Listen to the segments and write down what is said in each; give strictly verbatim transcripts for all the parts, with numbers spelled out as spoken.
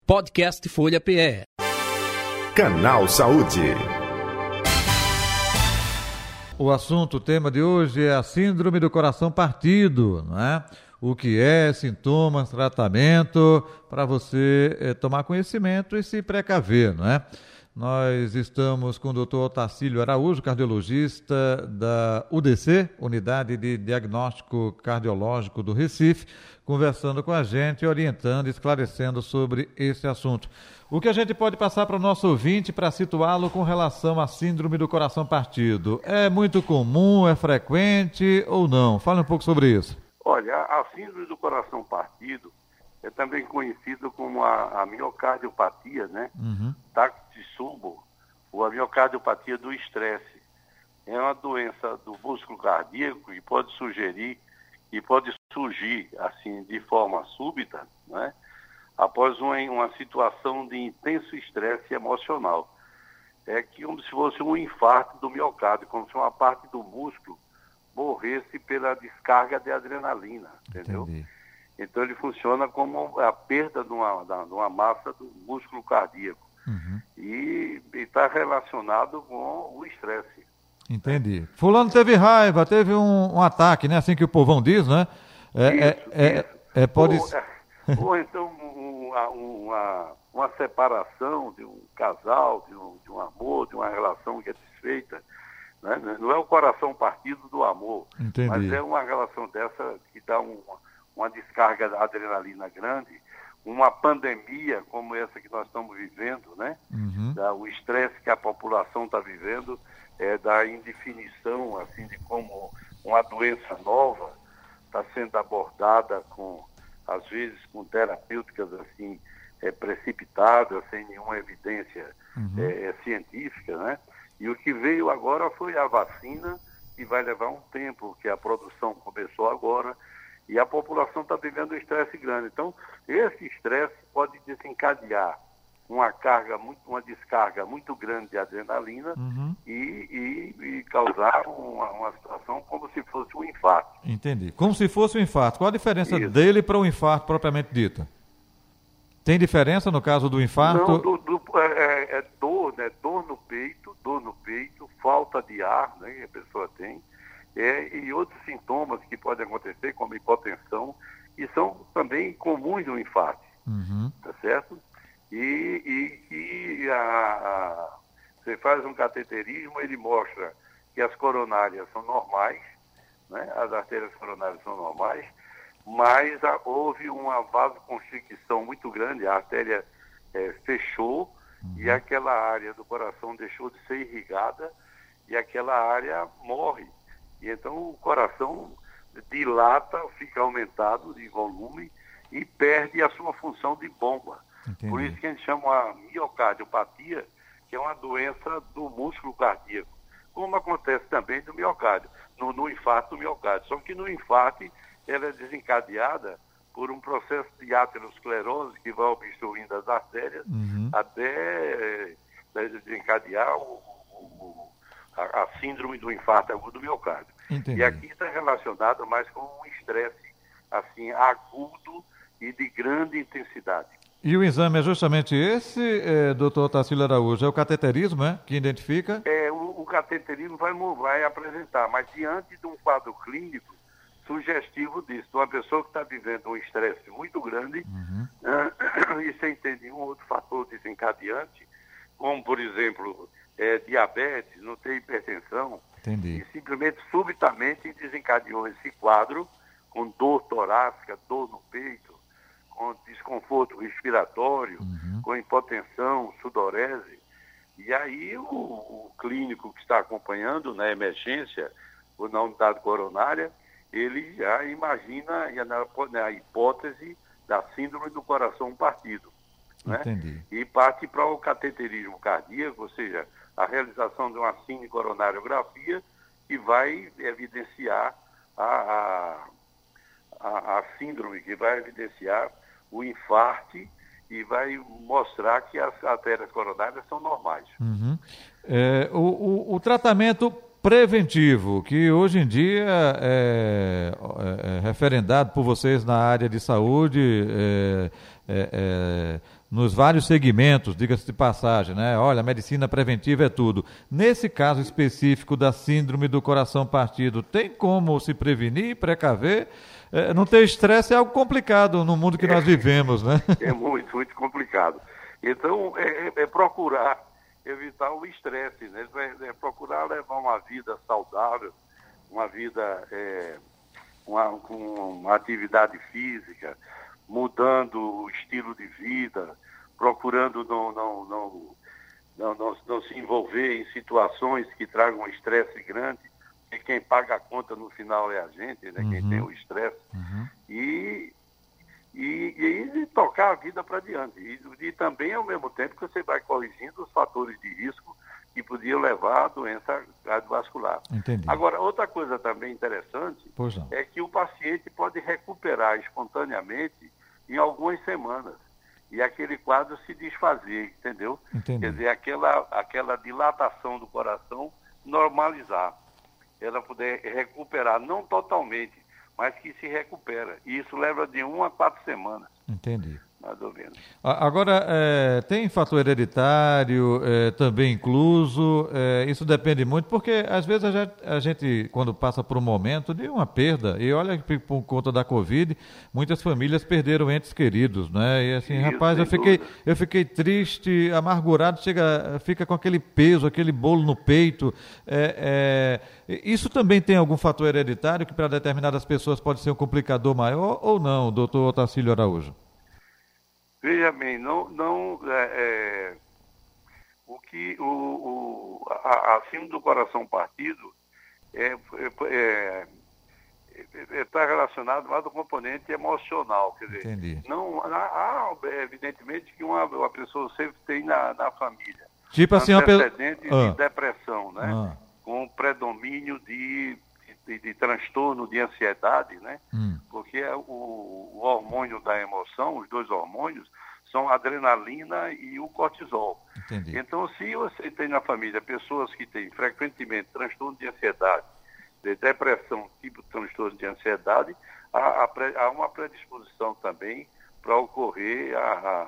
Podcast Folha P E. Canal Saúde. O assunto, o tema de hoje é a síndrome do coração partido, não é? O que é, sintomas, tratamento, para você eh, tomar conhecimento e se precaver, não é? Nós estamos com o doutor Otacílio Araújo, cardiologista da U D C, Unidade de Diagnóstico Cardiológico do Recife, conversando com a gente, orientando, esclarecendo sobre esse assunto. O que a gente pode passar para o nosso ouvinte para situá-lo com relação à síndrome do coração partido? É muito comum, é frequente ou não? Fale um pouco sobre isso. Olha, a síndrome do coração partido é também conhecida como a, a miocardiopatia, né? Uhum. Takotsubo, ou a miocardiopatia do estresse. É uma doença do músculo cardíaco e pode sugerir, e pode surgir assim de forma súbita, né? Após uma, uma situação de intenso estresse emocional. É que como se fosse um infarto do miocárdio, como se uma parte do músculo morresse pela descarga de adrenalina, entendeu? Entendi. Então ele funciona como a perda de uma, de uma massa do músculo cardíaco. Uhum. E está relacionado com o estresse. Entendi. Né? Fulano teve raiva, teve um, um ataque, né? Assim que o povão diz, né? É, isso, é, isso. É, é, pode... ou, é, ou então uma, uma, uma separação de um casal, de um, de um amor, de uma relação que é desfeita. Né? Não é o coração partido do amor, entendi, mas é uma relação dessa que dá um, uma descarga de adrenalina grande, uma pandemia como essa que nós estamos vivendo, né? Uhum. Da, o estresse que a população está vivendo, é, da indefinição, assim, de como uma doença nova está sendo abordada com, às vezes, com terapêuticas assim, é, precipitadas, sem nenhuma evidência uhum. é, científica, né? E o que veio agora foi a vacina, que vai levar um tempo, que a produção começou agora, e a população está vivendo um estresse grande. Então, esse estresse pode desencadear uma carga, muito, uma descarga muito grande de adrenalina uhum. e, e, e causar uma, uma situação como se fosse um infarto. Entendi. Como se fosse um infarto. Qual a diferença Isso. dele para o infarto propriamente dito? Tem diferença no caso do infarto? Não, do, do, é, é dor, né? Dor no peito, dor no peito, falta de ar, né? Que a pessoa tem, é, e outros sintomas que podem acontecer, como hipotensão, e são também comuns no infarto, uhum. tá certo? E, e, e a, a, você faz um cateterismo, ele mostra que as coronárias são normais, né? As artérias coronárias são normais, mas a, houve uma vasoconstricção muito grande, a artéria é, fechou uhum. e aquela área do coração deixou de ser irrigada e aquela área morre. E então o coração dilata, fica aumentado de volume e perde a sua função de bomba. Entendi. Por isso que a gente chama a miocardiopatia, que é uma doença do músculo cardíaco, como acontece também no miocárdio, no, no infarto do miocárdio. Só que no infarto ela é desencadeada por um processo de aterosclerose que vai obstruindo as artérias uhum. até é, desencadear o, o, a, a síndrome do infarto agudo do miocárdio. Entendi. E aqui está relacionado mais com um estresse assim, agudo e de grande intensidade. E o exame é justamente esse, é, doutor Otacílio Araújo, é o cateterismo, é, que identifica? É, o, o cateterismo vai, vai apresentar, mas diante de um quadro clínico sugestivo disso, uma pessoa que está vivendo um estresse muito grande uhum. uh, e sem ter nenhum outro fator desencadeante, como, por exemplo, é, diabetes, não tem hipertensão, entendi, e simplesmente, subitamente, desencadeou esse quadro com dor torácica, dor no peito, com desconforto respiratório, uhum. com hipotensão, sudorese. E aí o, o clínico que está acompanhando na emergência ou na unidade coronária, ele já imagina a hipótese da síndrome do coração partido. Né? Entendi. E parte para o cateterismo cardíaco, ou seja, a realização de uma cinecoronariografia que vai evidenciar a, a, a, a síndrome, que vai evidenciar o infarto e vai mostrar que as artérias coronárias são normais. Uhum. É, o, o, o tratamento preventivo, que hoje em dia é, é, é referendado por vocês na área de saúde, é, é, é, nos vários segmentos, diga-se de passagem, né? Olha, a medicina preventiva é tudo. Nesse caso específico da síndrome do coração partido, tem como se prevenir, precaver? É, não ter estresse é algo complicado no mundo que é, nós vivemos, né? É muito, muito complicado. Então, é, é procurar evitar o estresse, né? É, é procurar levar uma vida saudável, uma vida é, uma, com uma atividade física, mudando o estilo de vida, procurando não, não, não, não, não, não se envolver em situações que tragam estresse grande, porque quem paga a conta no final é a gente, né? Uhum. Quem tem o estresse. Uhum. E, e, e, e tocar a vida para diante. E, e também, ao mesmo tempo, que você vai corrigindo os fatores de risco que podiam levar à doença cardiovascular. Entendi. Agora, outra coisa também interessante é que o paciente pode recuperar espontaneamente em algumas semanas e aquele quadro se desfazer, entendeu? Entendi. Quer dizer, aquela, aquela dilatação do coração normalizar. Ela poder recuperar, não totalmente, mas que se recupera. E isso leva de uma a quatro semanas. Entendi. Mais ou menos. Agora, é, tem fator hereditário é, também incluso, é, isso depende muito, porque às vezes a gente, a gente, quando passa por um momento de uma perda, e olha que por conta da Covid, muitas famílias perderam entes queridos, né? E assim, isso, rapaz, eu fiquei, eu fiquei triste, amargurado, chega, fica com aquele peso, aquele bolo no peito. É, é, isso também tem algum fator hereditário que para determinadas pessoas pode ser um complicador maior ou não, doutor Otacílio Araújo? Veja bem, não, não, é, é, o que o, o, a, a síndrome do coração partido está é, é, é, relacionado mais ao componente emocional. Quer dizer, Entendi. Não, há, evidentemente, que uma, uma pessoa sempre tem na, na família tipo assim, antecedentes uma pe... ah. de depressão, né? Ah. Com predomínio de, de, de transtorno de ansiedade, né? Hum. Porque o, o hormônio da emoção, os dois hormônios, são a adrenalina e o cortisol. Entendi. Então, se você tem na família pessoas que têm frequentemente transtorno de ansiedade, de depressão, tipo de transtorno de ansiedade, há, há uma predisposição também para ocorrer a,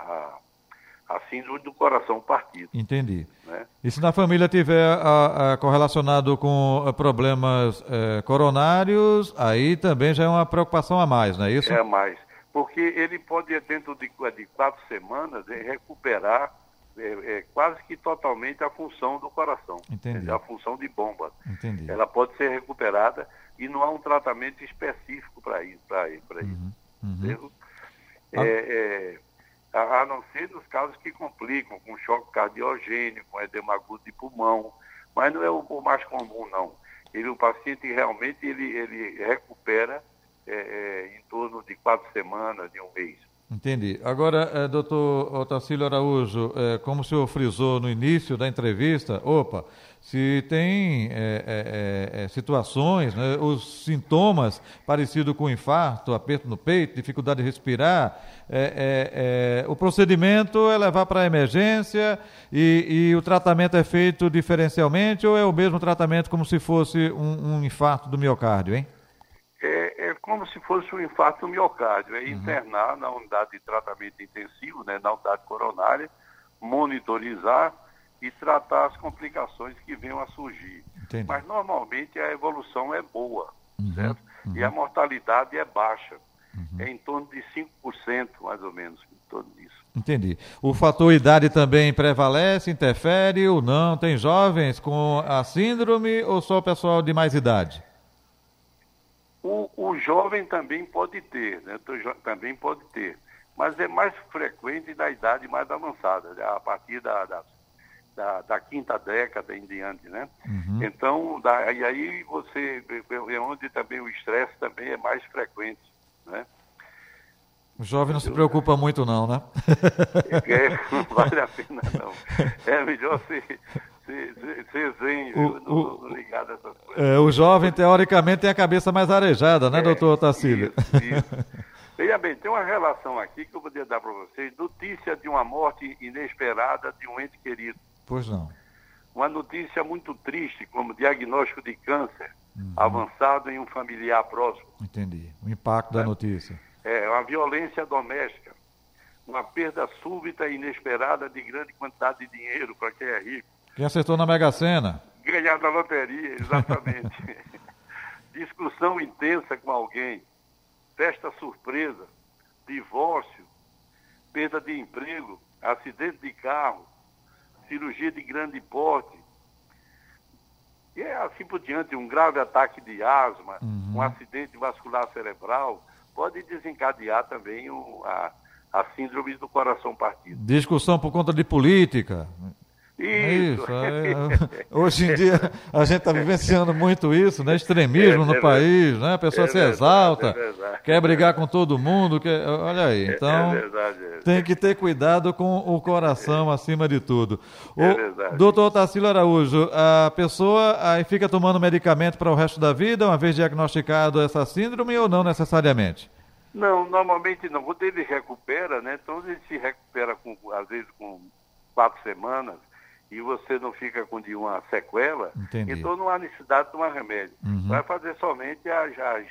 a, a síndrome do coração partido. Entendi. Né? E se na família tiver a, a, correlacionado com a, problemas é, coronários, aí também já é uma preocupação a mais, não é isso? É mais. Porque ele pode, dentro de, de quatro semanas, recuperar é, é, quase que totalmente a função do coração. Entendi. A função de bomba. Entendi. Ela pode ser recuperada e não há um tratamento específico para isso. Pra, pra isso. Uhum. Uhum. É, é, a, a não ser nos casos que complicam, com choque cardiogênico, com edema agudo de pulmão, mas não é o, o mais comum, não. Ele, o paciente realmente ele, ele recupera É, é, em torno de quatro semanas, de um mês. Entendi. Agora, é, doutor Otacílio Araújo, é, como o senhor frisou no início da entrevista, opa, se tem é, é, é, situações, né, os sintomas parecidos com infarto, aperto no peito, dificuldade de respirar, é, é, é, o procedimento é levar para a emergência e, e o tratamento é feito diferencialmente ou é o mesmo tratamento como se fosse um, um infarto do miocárdio, hein? É, é como se fosse um infarto do miocárdio, é internar uhum. na unidade de tratamento intensivo, né, na unidade coronária, monitorizar e tratar as complicações que venham a surgir. Entendi. Mas normalmente a evolução é boa, uhum. certo? Uhum. E a mortalidade é baixa, uhum. é em torno de cinco por cento mais ou menos, em torno disso. Entendi. O fator idade também prevalece, interfere ou não? Tem jovens com a síndrome ou só o pessoal de mais idade? O, o jovem também pode ter, né? Também pode ter, mas é mais frequente na idade mais avançada, né? A partir da, da, da, da quinta década em diante, né? Uhum. Então, da, e aí você, é onde também o estresse também é mais frequente, né? O jovem não se preocupa muito não, né? É, não vale a pena não. É melhor ser... Ser zen, viu? Não, não ligado a essas coisas. É, o jovem, teoricamente, tem a cabeça mais arejada, né, é, doutor Otacílio? Isso, isso. Veja bem, tem uma relação aqui que eu poderia dar para vocês, notícia de uma morte inesperada de um ente querido. Pois não. Uma notícia muito triste, como diagnóstico de câncer uhum. avançado em um familiar próximo. Entendi. O impacto da é. notícia. É, uma violência doméstica. uma perda súbita e inesperada de grande quantidade de dinheiro para quem é rico. Quem acertou na Mega Sena. Ganhar na loteria, exatamente. Discussão intensa com alguém, festa surpresa, divórcio, perda de emprego, acidente de carro, cirurgia de grande porte, e é assim por diante, um grave ataque de asma, uhum. um acidente vascular cerebral, pode desencadear também o, a, a síndrome do coração partido. Discussão por conta de política. Isso. isso é, hoje em dia a gente está vivenciando muito isso, né? Extremismo é, no é país, né? A pessoa é se verdade, exalta, é verdade, quer brigar com todo mundo, quer... olha aí. Então, é verdade, é. tem que ter cuidado com o coração acima de tudo. O é verdade. Doutor Tarsílio Araújo, a pessoa aí fica tomando medicamento para o resto da vida, uma vez diagnosticado essa síndrome, ou não necessariamente? Não, normalmente não. Quando ele recupera, né? Então ele se recupera com, às vezes com quatro semanas, e você não fica com de uma sequela, Entendi. Então não há necessidade de tomar remédio. Uhum. Vai fazer somente as, as,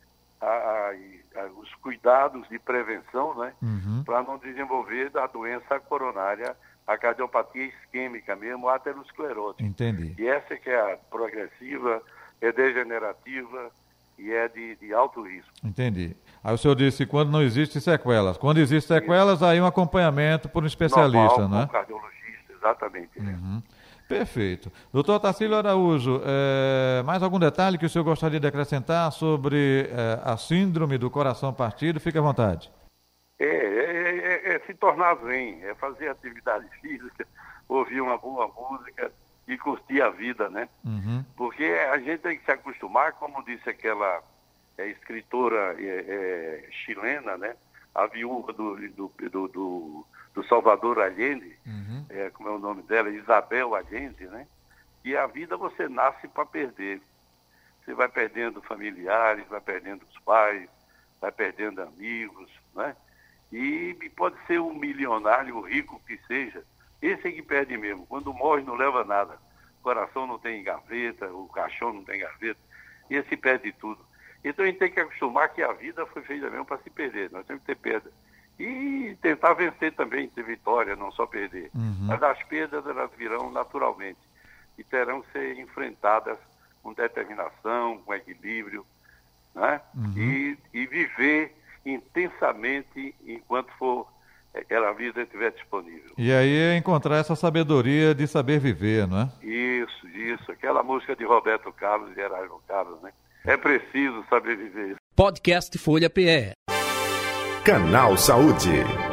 as, as, os cuidados de prevenção, né? Uhum. Para não desenvolver a doença coronária, a cardiopatia isquêmica mesmo, a aterosclerose. Entendi. E essa que é a progressiva, é degenerativa e é de, de alto risco. Entendi. Aí o senhor disse quando não existe sequelas. Quando existe sequelas, Isso. aí um acompanhamento por um especialista, Normal, né? Com cardiologista. Exatamente. Uhum. Perfeito. Doutor Tarsílio Araújo, é, mais algum detalhe que o senhor gostaria de acrescentar sobre é, a síndrome do coração partido? Fique à vontade. É, é, é, é se tornar zen, é fazer atividade física, ouvir uma boa música e curtir a vida, né? Uhum. Porque a gente tem que se acostumar, como disse aquela é, escritora é, é, chilena, né? A viúva do, do, do, do, do Salvador Allende, uhum. é, como é o nome dela, Isabel Allende, né? E a vida você nasce para perder. Você vai perdendo familiares, vai perdendo os pais, vai perdendo amigos, né? E pode ser um milionário, o rico que seja, esse é que perde mesmo. Quando morre não leva nada. O coração não tem gaveta, o caixão não tem gaveta, e esse perde tudo. Então a gente tem que acostumar que a vida foi feita mesmo para se perder, nós temos que ter perda. E tentar vencer também, ter vitória, não só perder. Uhum. Mas as perdas elas virão naturalmente e terão que ser enfrentadas com determinação, com equilíbrio, né? Uhum. e, e viver intensamente enquanto for aquela vida estiver disponível. E aí é encontrar essa sabedoria de saber viver, não é? Isso, isso. Aquela música de Roberto Carlos e Erasmo Carlos, né? É preciso saber viver. Podcast Folha P E. Canal Saúde.